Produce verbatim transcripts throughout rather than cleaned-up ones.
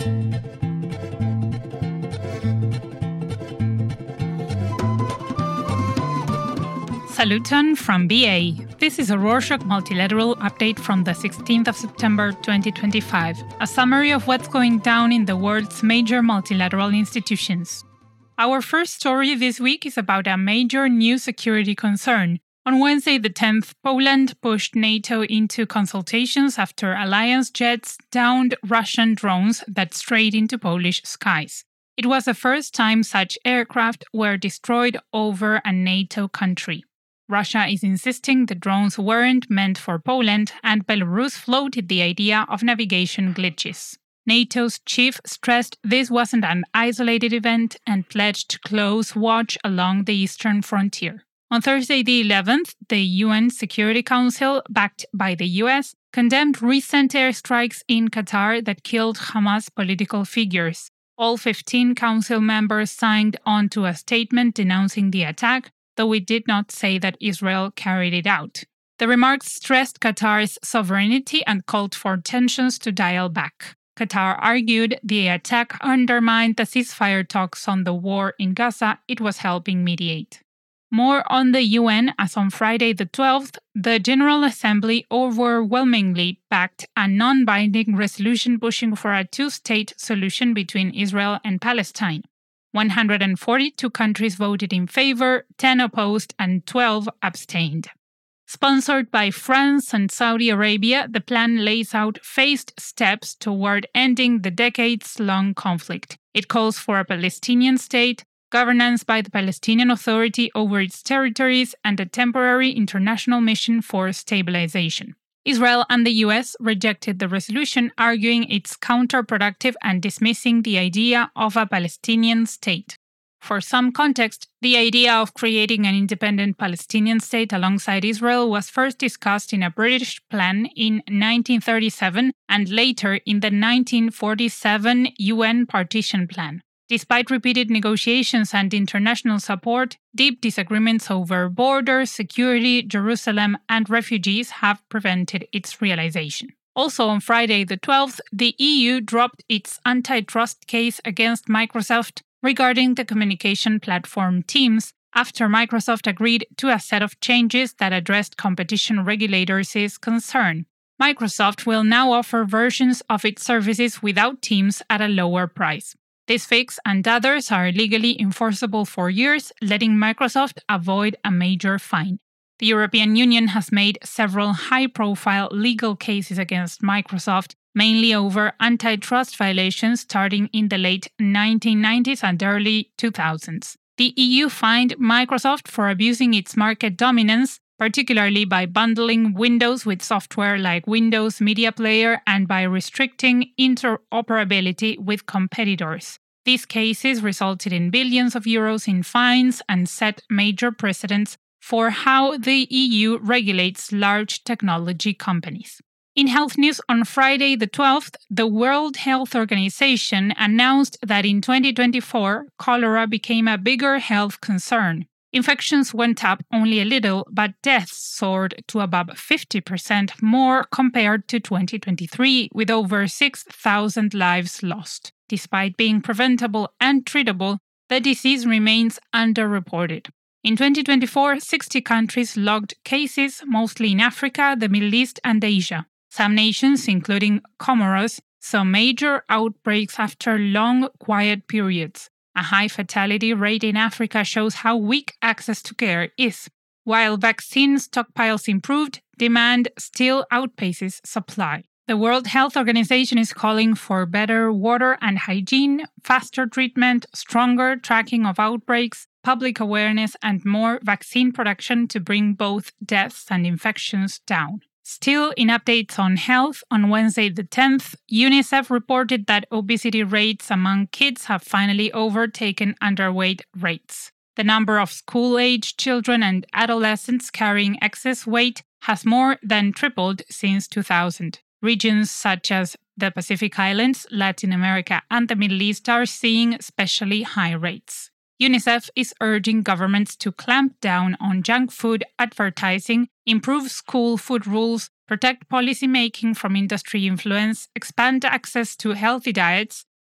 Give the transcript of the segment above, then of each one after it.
Saluton from B A. This is a Rorschach Multilateral update from the sixteenth of September twenty twenty-five, a summary of what's going down in the world's major multilateral institutions. Our first story this week is about a major new security concern. On Wednesday the tenth, Poland pushed NATO into consultations after alliance jets downed Russian drones that strayed into Polish skies. It was the first time such aircraft were destroyed over a NATO country. Russia is insisting the drones weren't meant for Poland, and Belarus floated the idea of navigation glitches. NATO's chief stressed this wasn't an isolated event and pledged close watch along the eastern frontier. On Thursday the eleventh, the U N Security Council, backed by the U S, condemned recent airstrikes in Qatar that killed Hamas political figures. All fifteen council members signed on to a statement denouncing the attack, though it did not say that Israel carried it out. The remarks stressed Qatar's sovereignty and called for tensions to dial back. Qatar argued the attack undermined the ceasefire talks on the war in Gaza it was helping mediate. More on the U N, as on Friday the twelfth, the General Assembly overwhelmingly backed a non-binding resolution pushing for a two-state solution between Israel and Palestine. one hundred forty-two countries voted in favor, ten opposed, and twelve abstained. Sponsored by France and Saudi Arabia, the plan lays out phased steps toward ending the decades-long conflict. It calls for a Palestinian state, governance by the Palestinian Authority over its territories, and a temporary international mission for stabilization. Israel and the U S rejected the resolution, arguing it's counterproductive and dismissing the idea of a Palestinian state. For some context, the idea of creating an independent Palestinian state alongside Israel was first discussed in a British plan in nineteen thirty-seven and later in the nineteen forty-seven U N Partition Plan. Despite repeated negotiations and international support, deep disagreements over borders, security, Jerusalem, and refugees have prevented its realization. Also on Friday the twelfth, the E U dropped its antitrust case against Microsoft regarding the communication platform Teams after Microsoft agreed to a set of changes that addressed competition regulators' concern. Microsoft will now offer versions of its services without Teams at a lower price. This fix and others are legally enforceable for years, letting Microsoft avoid a major fine. The European Union has made several high-profile legal cases against Microsoft, mainly over antitrust violations starting in the late nineteen nineties and early two thousands. The E U fined Microsoft for abusing its market dominance, particularly by bundling Windows with software like Windows Media Player and by restricting interoperability with competitors. These cases resulted in billions of euros in fines and set major precedents for how the E U regulates large technology companies. In health news on Friday the twelfth, the World Health Organization announced that in twenty twenty-four, cholera became a bigger health concern. Infections went up only a little, but deaths soared to above fifty percent more compared to twenty twenty-three, with over six thousand lives lost. Despite being preventable and treatable, the disease remains underreported. In twenty twenty-four, sixty countries logged cases, mostly in Africa, the Middle East, and Asia. Some nations, including Comoros, saw major outbreaks after long, quiet periods. A high fatality rate in Africa shows how weak access to care is. While vaccine stockpiles improved, demand still outpaces supply. The World Health Organization is calling for better water and hygiene, faster treatment, stronger tracking of outbreaks, public awareness, and more vaccine production to bring both deaths and infections down. Still, in updates on health, on Wednesday the tenth, UNICEF reported that obesity rates among kids have finally overtaken underweight rates. The number of school-age children and adolescents carrying excess weight has more than tripled since two thousand. Regions such as the Pacific Islands, Latin America, and the Middle East are seeing especially high rates. UNICEF is urging governments to clamp down on junk food advertising, improve school food rules, protect policymaking from industry influence, expand access to healthy diets,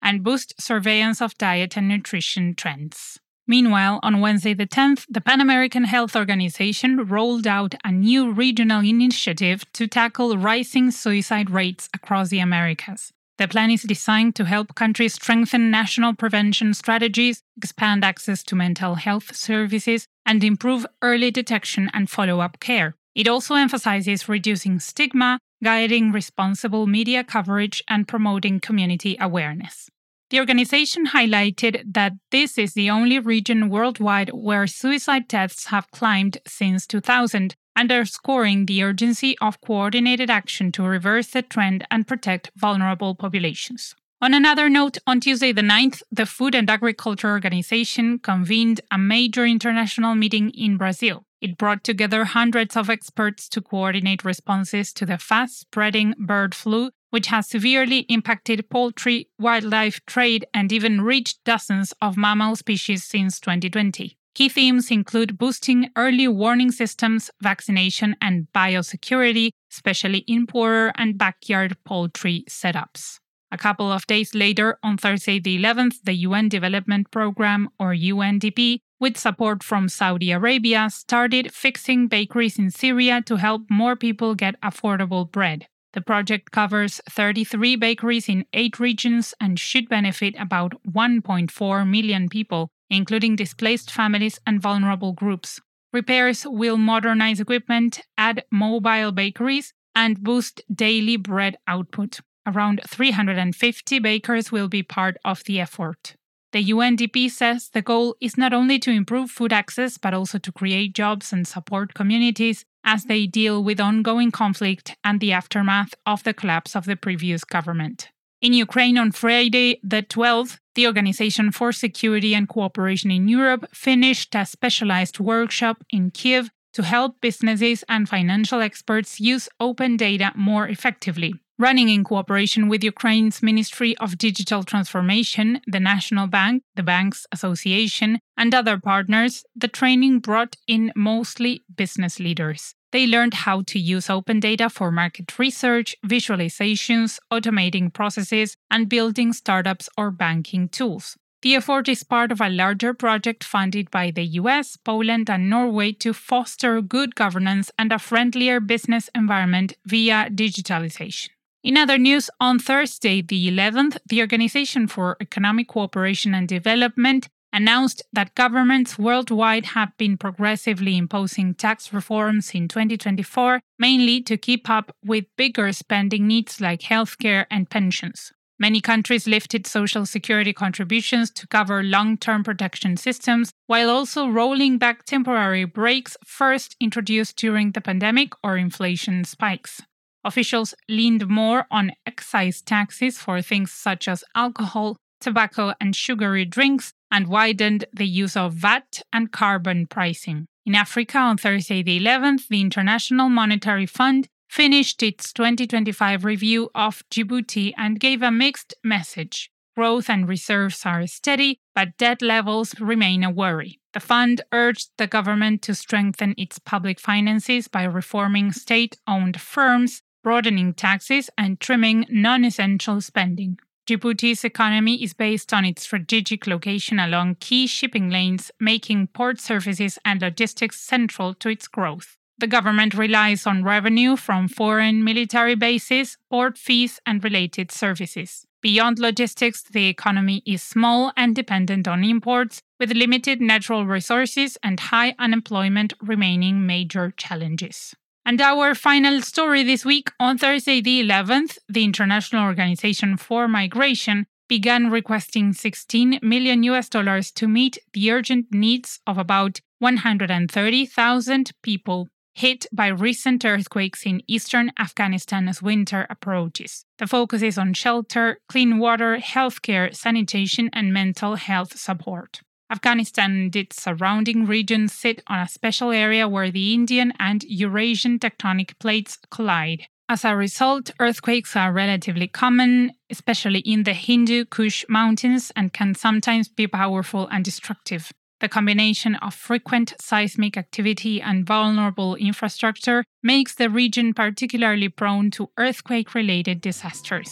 and boost surveillance of diet and nutrition trends. Meanwhile, on Wednesday the tenth, the Pan American Health Organization rolled out a new regional initiative to tackle rising suicide rates across the Americas. The plan is designed to help countries strengthen national prevention strategies, expand access to mental health services, and improve early detection and follow-up care. It also emphasizes reducing stigma, guiding responsible media coverage, and promoting community awareness. The organization highlighted that this is the only region worldwide where suicide deaths have climbed since two thousand, underscoring the urgency of coordinated action to reverse the trend and protect vulnerable populations. On another note, on Tuesday the ninth, the Food and Agriculture Organization convened a major international meeting in Brazil. It brought together hundreds of experts to coordinate responses to the fast-spreading bird flu, which has severely impacted poultry, wildlife trade, and even reached dozens of mammal species since twenty twenty. Key themes include boosting early warning systems, vaccination, and biosecurity, especially in poorer and backyard poultry setups. A couple of days later, on Thursday the eleventh, the U N Development Programme, or U N D P, with support from Saudi Arabia, started fixing bakeries in Syria to help more people get affordable bread. The project covers thirty-three bakeries in eight regions and should benefit about one point four million people, including displaced families and vulnerable groups. Repairs will modernize equipment, add mobile bakeries, and boost daily bread output. Around three hundred fifty bakers will be part of the effort. The U N D P says the goal is not only to improve food access but also to create jobs and support communities as they deal with ongoing conflict and the aftermath of the collapse of the previous government. In Ukraine on Friday the twelfth, the Organization for Security and Cooperation in Europe finished a specialized workshop in Kyiv to help businesses and financial experts use open data more effectively. Running in cooperation with Ukraine's Ministry of Digital Transformation, the National Bank, the Banks Association, and other partners, the training brought in mostly business leaders. They learned how to use open data for market research, visualizations, automating processes, and building startups or banking tools. The effort is part of a larger project funded by the U S, Poland, and Norway to foster good governance and a friendlier business environment via digitalization. In other news, on Thursday the eleventh, the Organization for Economic Cooperation and Development announced that governments worldwide have been progressively imposing tax reforms in twenty twenty-four, mainly to keep up with bigger spending needs like healthcare and pensions. Many countries lifted social security contributions to cover long-term protection systems, while also rolling back temporary breaks first introduced during the pandemic or inflation spikes. Officials leaned more on excise taxes for things such as alcohol, tobacco, and sugary drinks, and widened the use of V A T and carbon pricing. In Africa, on Thursday the eleventh, the International Monetary Fund finished its twenty twenty-five review of Djibouti and gave a mixed message. Growth and reserves are steady, but debt levels remain a worry. The fund urged the government to strengthen its public finances by reforming state-owned firms, broadening taxes, and trimming non-essential spending. Djibouti's economy is based on its strategic location along key shipping lanes, making port services and logistics central to its growth. The government relies on revenue from foreign military bases, port fees, and related services. Beyond logistics, the economy is small and dependent on imports, with limited natural resources and high unemployment remaining major challenges. And our final story this week, on Thursday the eleventh, the International Organization for Migration began requesting sixteen million U S dollars to meet the urgent needs of about one hundred thirty thousand people hit by recent earthquakes in eastern Afghanistan as winter approaches. The focus is on shelter, clean water, healthcare, sanitation, and mental health support. Afghanistan and its surrounding regions sit on a special area where the Indian and Eurasian tectonic plates collide. As a result, earthquakes are relatively common, especially in the Hindu Kush mountains, and can sometimes be powerful and destructive. The combination of frequent seismic activity and vulnerable infrastructure makes the region particularly prone to earthquake-related disasters.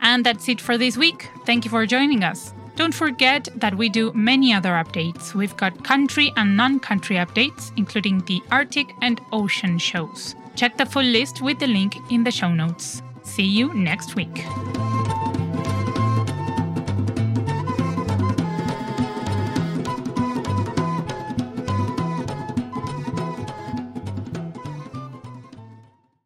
And that's it for this week. Thank you for joining us. Don't forget that we do many other updates. We've got country and non-country updates, including the Arctic and ocean shows. Check the full list with the link in the show notes. See you next week.